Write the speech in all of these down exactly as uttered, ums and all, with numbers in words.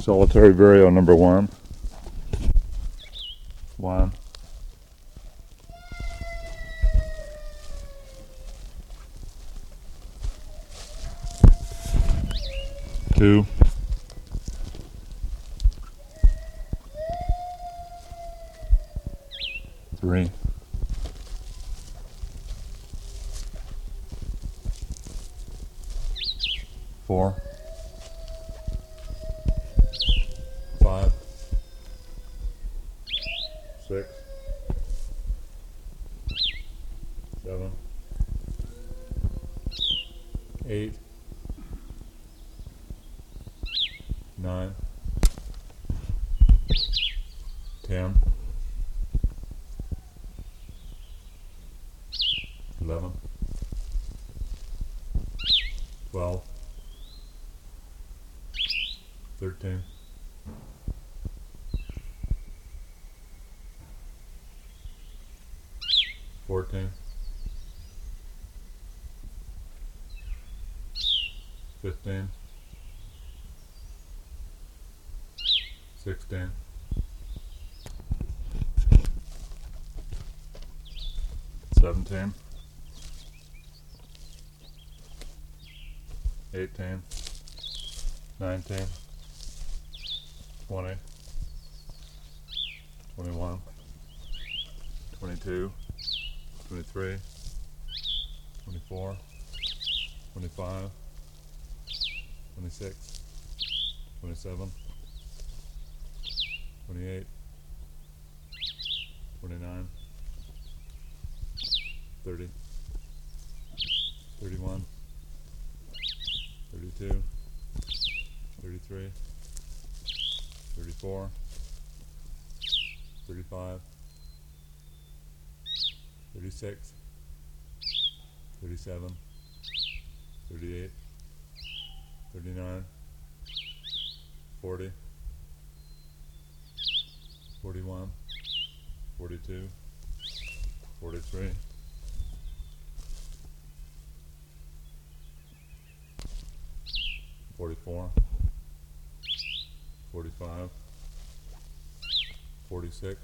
Solitary Vireo number one. One. Two. Three. Four. Five. Six. Seven. Eight. Nine. Ten. Eleven. Twelve. Thirteen. Fourteen. Fifteen. Sixteen. Seventeen. Eighteen. Nineteen. Twenty. Twenty-one. Twenty-two. Twenty-three. Twenty-four. Twenty-five. Twenty-six. Twenty-seven. Twenty-eight. Twenty-nine. Thirty. Thirty-one. Thirty-two. Thirty-three. Thirty-four. Thirty-five. Thirty-six. Thirty-seven. Thirty-eight. Thirty-nine. Forty. Forty-one. Forty-two. Forty-three. Forty-four. Forty-five. Forty-six.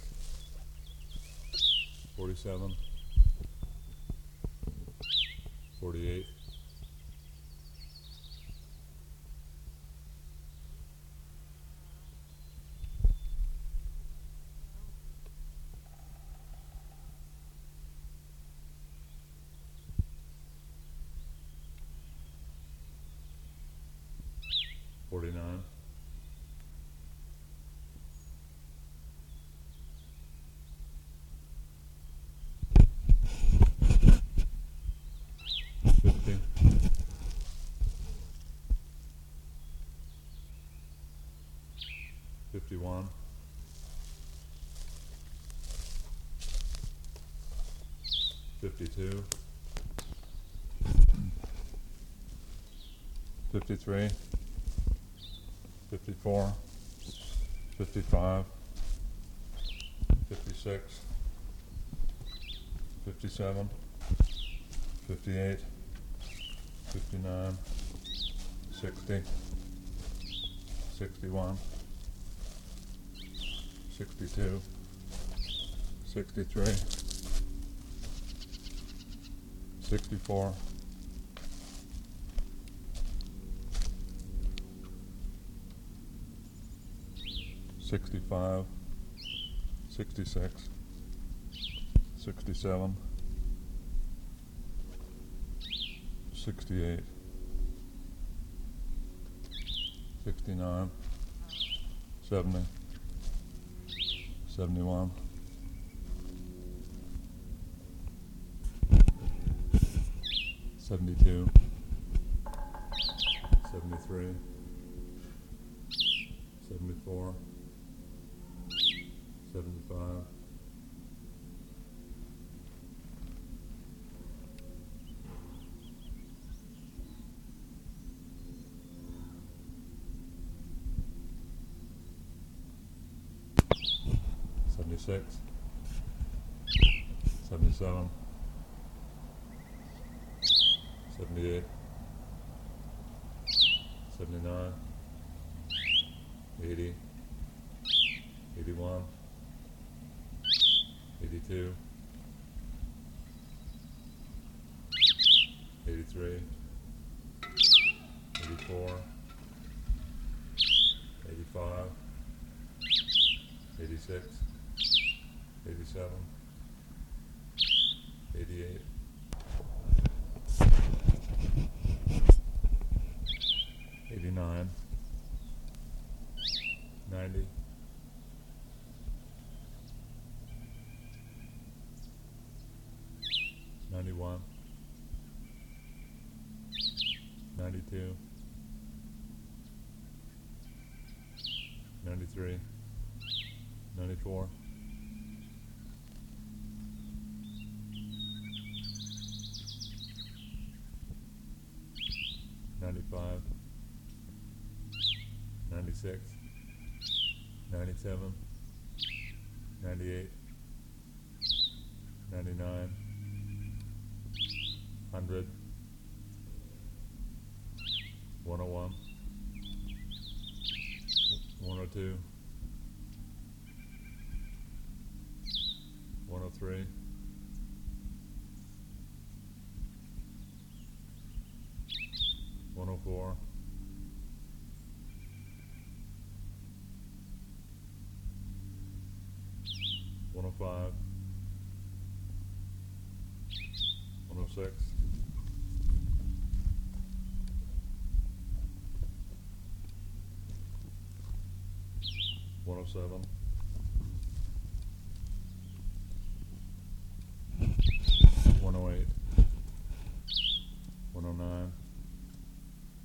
Forty-seven. Forty-eight. Forty-nine. Fifty. Fifty-one. Fifty-two. Fifty-three. Fifty-four. Fifty-five. Fifty-six. Fifty-seven. Fifty-eight. Fifty-nine. Sixty. Sixty-one. Sixty-two. Sixty-three. Sixty-four. Sixty-five. Sixty-six. Sixty-seven. Sixty-eight. Sixty-nine. Seventy. Seventy-one. Seventy-two. Seventy-three. Seventy-four. Seventy-five. Seventy-six. Seventy-seven. Seventy-eight. Seventy-nine. eighty, eighty-one, eighty-two, eighty-three, eighty-four, eighty-five, eighty-six, eighty-seven, eighty-eight, eighty-nine, ninety, ninety-one, ninety-two, ninety-three, ninety-four, ninety-five, ninety-six, ninety-seven, ninety-eight, ninety-nine, one hundred, one oh one, one oh two, one oh three, one oh four, one oh five, one oh six, one oh seven,